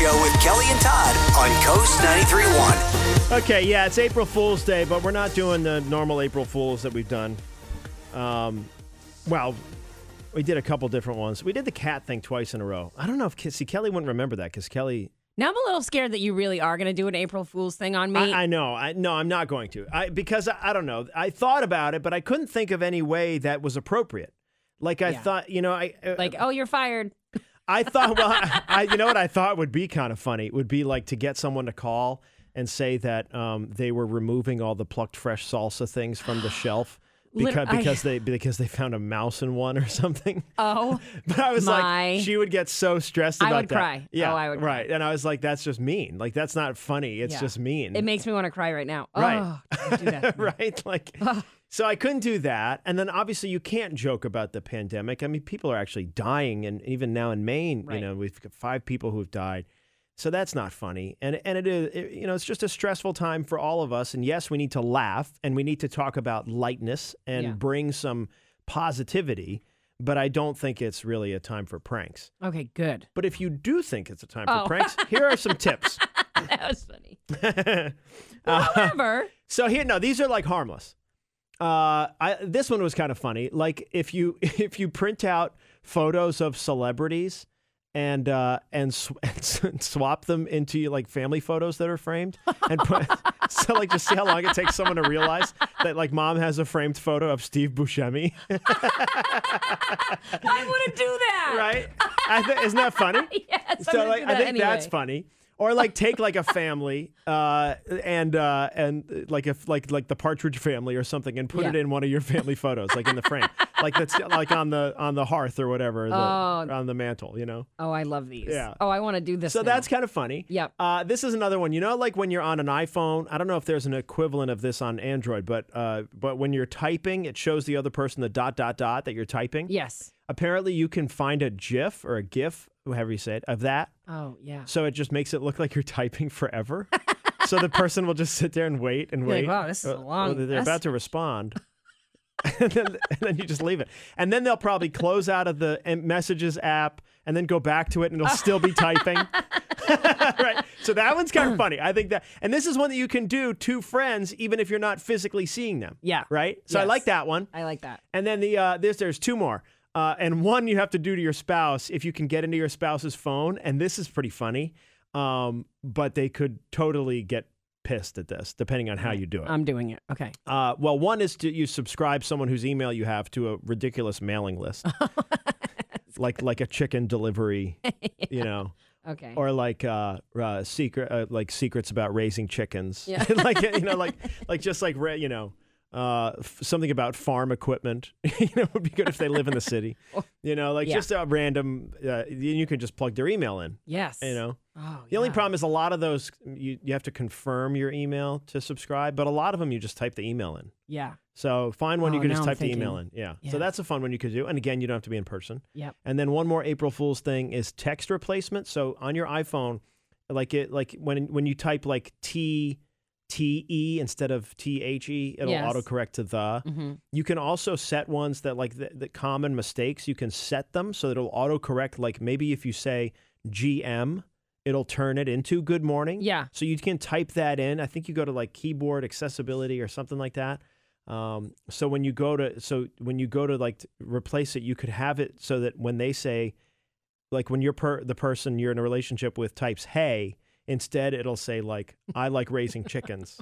Show with Kelly and Todd on Coast 93.1. Okay, yeah, it's April Fool's Day, but we're not doing the normal April Fools that we've done. Well, we did a couple different ones. We did the cat thing twice in a row. I don't know if Kelly wouldn't remember that because Kelly... Now I'm a little scared that you really are going to do an April Fool's thing on me. I know. No, I'm not going to. Because I don't know. I thought about it, but I couldn't think of any way that was appropriate. Like I thought, oh, you're fired. I thought, well, you know what I thought would be kind of funny? Would be like to get someone to call and say that they were removing all the plucked fresh salsa things from the shelf because they found a mouse in one or something. Oh, but I was like, she would get so stressed about that. I would cry. Yeah, I would cry. Right. And I was like, that's just mean. Like that's not funny. It's just mean. It makes me want to cry right now. Right. Oh, don't do that. Right. Like. So I couldn't do that. And then obviously you can't joke about the pandemic. I mean, people are actually dying. And even now in Maine, we've got 5 people who've died. So that's not funny. And it is, it's just a stressful time for all of us. And yes, we need to laugh and we need to talk about lightness and bring some positivity. But I don't think it's really a time for pranks. Okay, good. But if you do think it's a time for pranks, here are some tips. That was funny. However. So these are like harmless. This one was kind of funny. Like if you print out photos of celebrities and swap them into like family photos that are framed and put so like just see how long it takes someone to realize that like mom has a framed photo of Steve Buscemi. I want to do that. Right? Isn't that funny? Yes. So like I think anyway. that's funny. Or like take like a family and like the Partridge Family or something and put it in one of your family photos, like in the frame, like that's like on the hearth or whatever, on the mantle, Oh, I love these. Yeah. Oh, I want to do this. So now. that's kind of funny. Yep. This is another one. Like when you're on an iPhone, I don't know if there's an equivalent of this on Android, but when you're typing, it shows the other person the ... that you're typing. Yes. Apparently, you can find a GIF or a GIF, however you say it, of that. Oh, yeah. So it just makes it look like you're typing forever. So the person will just sit there and wait and wait. Like, wow, this is a long. They're about to respond. and then you just leave it. And then they'll probably close out of the Messages app and then go back to it and it'll still be typing. Right. So that one's kind of funny. I think that. And this is one that you can do to friends even if you're not physically seeing them. Yeah. Right? So I like that one. I like that. And then there's 2 more. And one you have to do to your spouse if you can get into your spouse's phone. And this is pretty funny. But they could totally get pissed at this, depending on how you do it. I'm doing it. Okay. Well, one is you subscribe someone whose email you have to a ridiculous mailing list. like a chicken delivery, Okay. Or like secrets about raising chickens. Yeah. Something about farm equipment, would be good if they live in the city, just a random, you can just plug their email in. Yes. The only problem is a lot of those, you have to confirm your email to subscribe, but a lot of them you just type the email in. Yeah. So find one you can just now type I'm the email thinking. in. Yeah. Yeah. So that's a fun one you could do. And again, you don't have to be in person. Yep. And then one more April Fool's thing is text replacement. So on your iPhone, when you type like TE instead of THE, it'll autocorrect to the. Mm-hmm. You can also set ones that like the common mistakes, you can set them so that it'll autocorrect. Like maybe if you say GM, it'll turn it into good morning. Yeah. So you can type that in. I think you go to like keyboard accessibility or something like that. So when you go to like replace it, you could have it so that when they say, like when the person you're in a relationship with types, hey, instead, it'll say, like, I like raising chickens.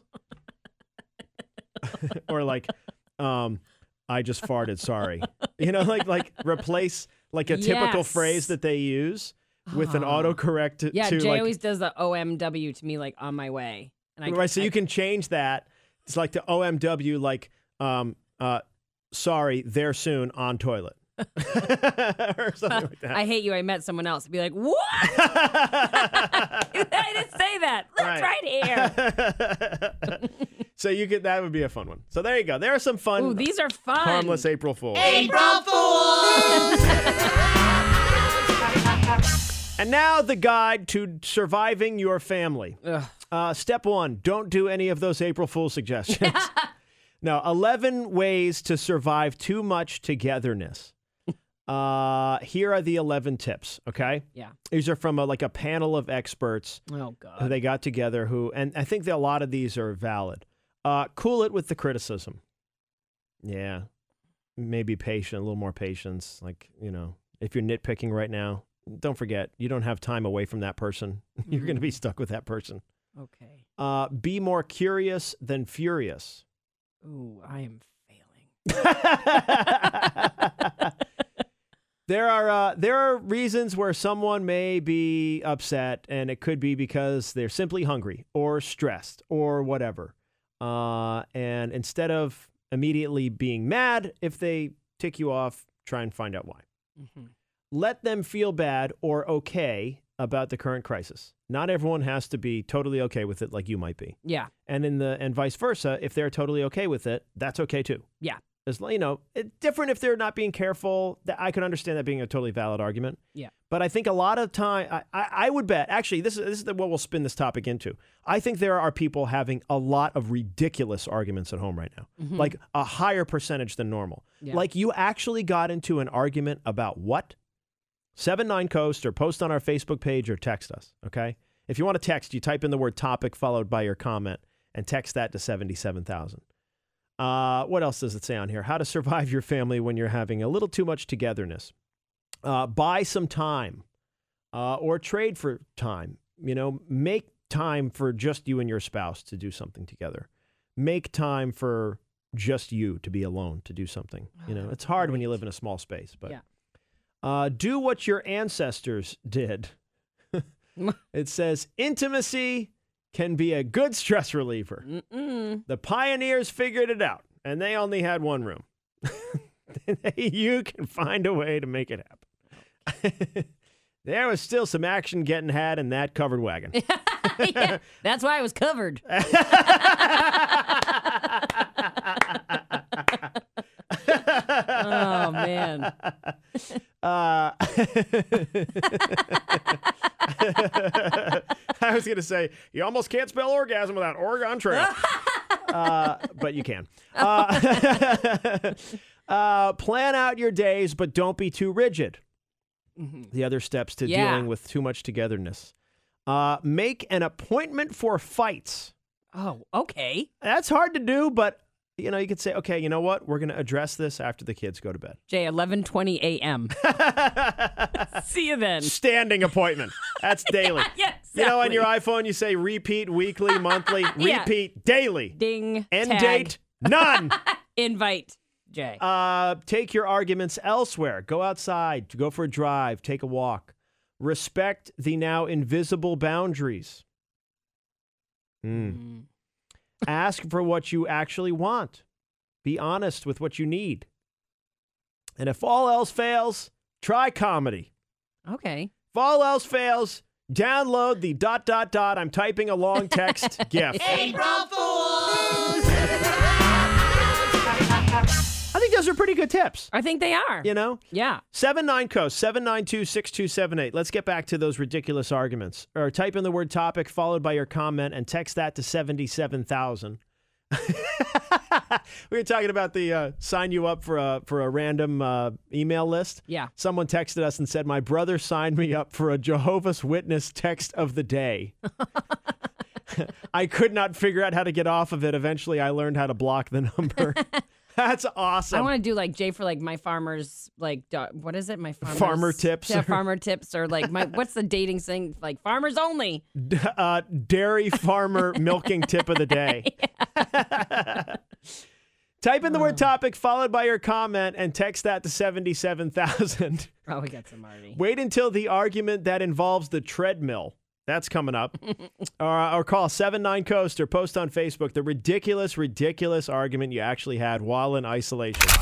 Or, like, I just farted, sorry. Like replace, like, a typical phrase that they use with an autocorrect to Jay always does the OMW to me, like, on my way. And so you can change that. It's like the OMW, like, sorry, there soon, on toilet. Or something like that. I hate you. I met someone else. Be like, what? I didn't say that. That's right here. So that would be a fun one. So there you go. There are some fun. Ooh, these are fun. Harmless April Fools. April Fools! And now the guide to surviving your family. Step 1, don't do any of those April Fool suggestions. No, 11 ways to survive too much togetherness. Here are the 11 tips, okay? Yeah. These are from a panel of experts. Oh, God. Who they got together and I think that a lot of these are valid. Cool it with the criticism. Yeah. Maybe patient, a little more patience. Like, if you're nitpicking right now, don't forget, you don't have time away from that person. You're going to be stuck with that person. Okay. Be more curious than furious. Ooh, I am failing. There are reasons where someone may be upset, and it could be because they're simply hungry or stressed or whatever. And instead of immediately being mad, if they tick you off, try and find out why. Mm-hmm. Let them feel bad or okay about the current crisis. Not everyone has to be totally okay with it like you might be. Yeah. And vice versa, if they're totally okay with it, that's okay too. Yeah. It's different if they're not being careful. I could understand that being a totally valid argument. Yeah. But I think a lot of time, I would bet, actually, this is what we'll spin this topic into. I think there are people having a lot of ridiculous arguments at home right now, like a higher percentage than normal. Yeah. Like you actually got into an argument about what? 79Coast, or post on our Facebook page or text us, okay? If you want to text, you type in the word topic followed by your comment and text that to 77,000. What else does it say on here? How to survive your family when you're having a little too much togetherness. Buy some time or trade for time. Make time for just you and your spouse to do something together. Make time for just you to be alone to do something. It's hard when you live in a small space, but do what your ancestors did. It says intimacy can be a good stress reliever. The pioneers figured it out, and they only had one room. You can find a way to make it happen. There was still some action getting had in that covered wagon. Yeah, that's why it was covered. Oh, man. I was going to say, you almost can't spell orgasm without Oregon Trail. But you can. Plan out your days, but don't be too rigid. The other steps to dealing with too much togetherness. Make an appointment for fights. Oh, okay. That's hard to do, but you could say, okay, you know what? We're going to address this after the kids go to bed. Jay, 11:20 a.m. See you then. Standing appointment. That's daily. Yes. Exactly. On your iPhone, you say repeat weekly, monthly, repeat daily. Ding. End tag. date, none. Invite, Jay. Take your arguments elsewhere. Go outside, go for a drive, take a walk. Respect the now invisible boundaries. Ask for what you actually want. Be honest with what you need. And if all else fails, try comedy. Okay. If all else fails, download the ... I'm typing a long text GIF. April Fools! I think those are pretty good tips. I think they are. Yeah. 79Coast, 792-6278. Let's get back to those ridiculous arguments. Or type in the word topic followed by your comment and text that to 77,000. We were talking about the sign you up for a random email list. Yeah. Someone texted us and said, my brother signed me up for a Jehovah's Witness text of the day. I could not figure out how to get off of it. Eventually, I learned how to block the number. That's awesome. I want to do like Jay for like my farmers, like what is it? My farmers, farmer tips. Yeah, farmer tips, or like what's the dating thing? Like farmers only. Dairy farmer milking tip of the day. Type in the word topic followed by your comment and text that to 77,000. Oh, we got some already. Wait until the argument that involves the treadmill. That's coming up. Or call 79Coast or post on Facebook the ridiculous argument you actually had while in isolation.